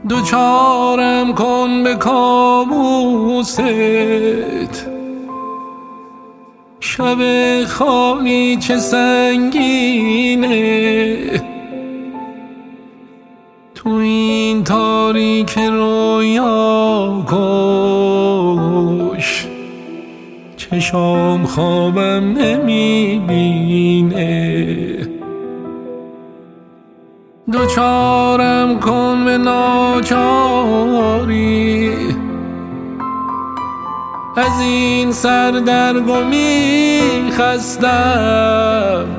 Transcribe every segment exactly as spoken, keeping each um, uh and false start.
دوچارم کن به کابوست، شب خالی چه سنگینه. تو این تاریک رویا کش، چشام خوابم نمیبینه. دوچارم کن به ناچاری، از این سردرگمی خستم.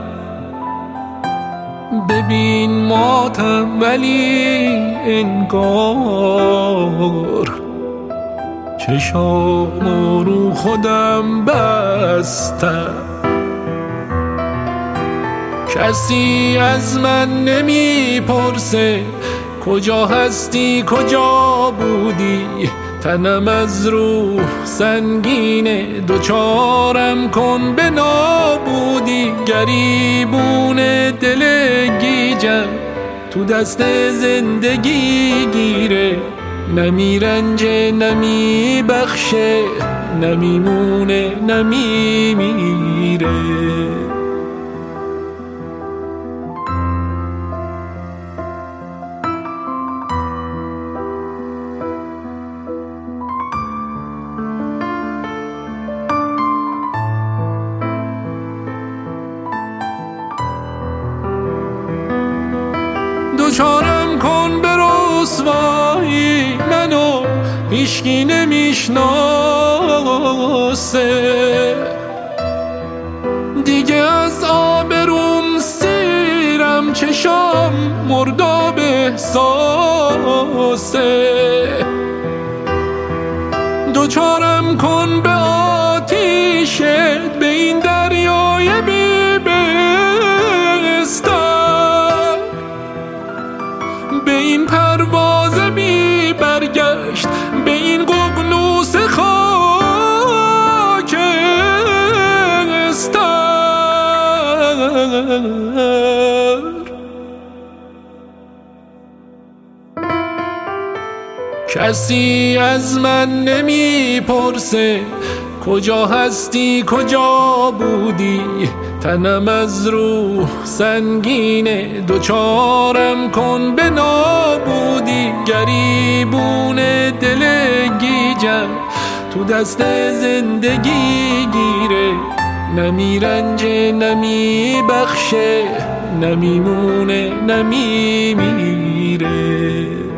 ببین ماتم ولی انگار چشام رو خودم بستم. کسی از من نمیپرسه کجا هستی کجا بودی، تنم از روح سنگینه. دوچارم کن به نابودی، گریبون دل گیجم تو دست زندگی گیره. نمی رنجه نمی بخشه، نمی مونه نمی میره. دوچارم کن به رسوایی، منو هیچکی نمیشناسه. دیگه از آبروم سیرم، چشام مرداب احساسه. دوچارم کن به آتیشت، به این دریای بی بستر، به این پرواز بی برگشت، به این ققنوس خاکستر. کسی از من نمیپرسه کجا هستی کجا بودی، تنم از روح سنگینه. دوچارم کن به نابودی، گریبون دل گیجم تو دست زندگی گیره. نمی رنجه نمی بخشه، نمی مونه نمی میره.